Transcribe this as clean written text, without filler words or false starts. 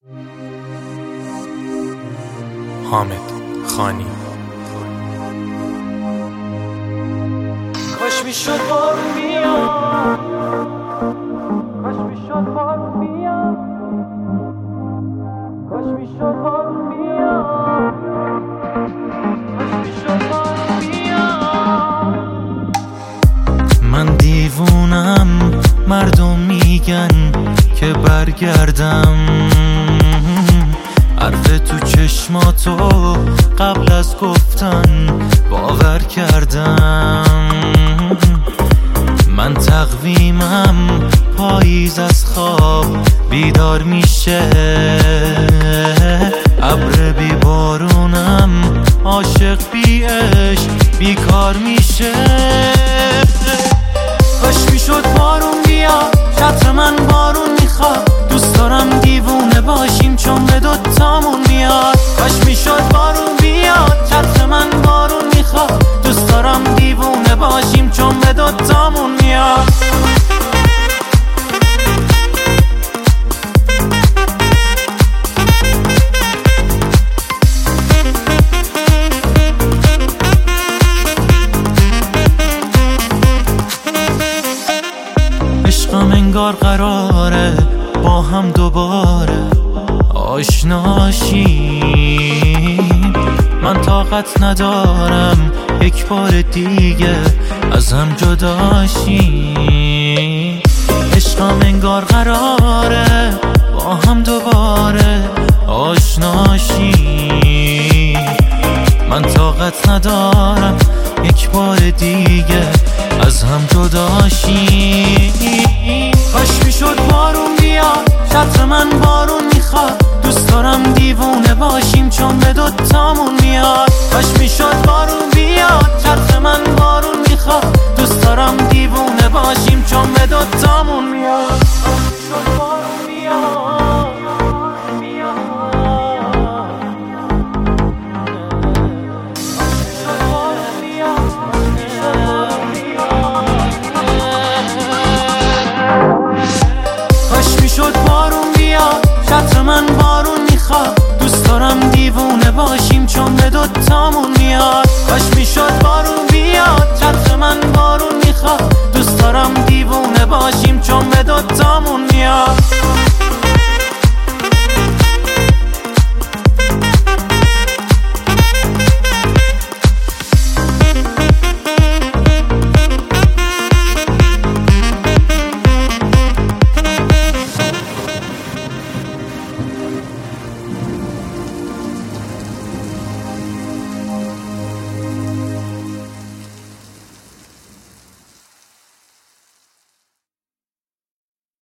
حامد خانی. کاش میشد بارون بیاد، کاش میشد بارون بیاد، کاش میشد بارون بیاد، کاش میشد بارون بیاد. من دیوونم، مردم میگن که برگردم، حرف تو چشماتو قبل از گفتن باور کردم. من تقویمم پاییز از خواب بیدار میشه، ابر بی بارونم عاشق بی عشق بیکار میشه. کاش میشد بارون بیاد، چتر من بارون میخواد، دوست دارم دیوونه باشیم چون به دوتامون میاد. کاش میشد بارون بیاد، چتر من بارون میخواد، دوست دارم دیوونه باشیم چون به دوتامون میاد. عشقم انگار قراره با هم دوباره آشناشیم، من طاقت ندارم یک بار دیگه از هم جداشیم. عشقم انگار قراره با هم دوباره آشناشیم، من طاقت ندارم یک بار دیگه از هم جداشیم. کاش میشد بارون بیاد، چتر من بارون میخواد، دوست دارم دیوونه باشیم چون به دوتامون میاد. کاش میشد بارون بیاد، چتر من بارون میخواد، دوست دارم دیوونه باشیم چون به دوتامون میاد. کاش میشد بارون بیاد. شد بارون بیاد، چتر من بارون میخواد، دوست دارم دیوونه باشیم چون به دوتامون میاد. کاش میشد بارون بیاد، چتر من بارون میخواد، دوست دارم دیوونه باشیم چون به دوتامون میاد.